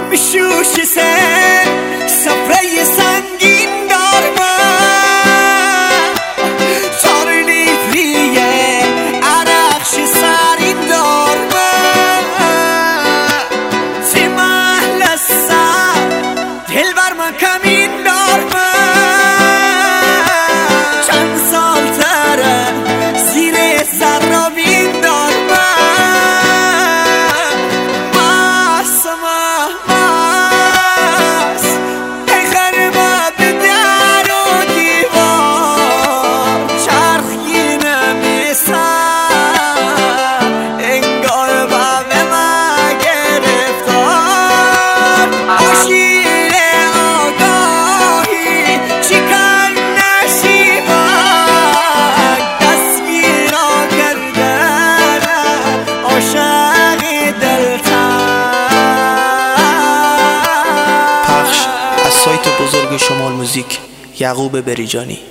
میشوش سن سفره سنگین دار من چار لیتریه عرقش سرین دار من سی محل سر دل بر من کمین دار من چند سال تره زیر سرابین دار سایت بزرگ شمال موزیک، یعقوب بریجانی.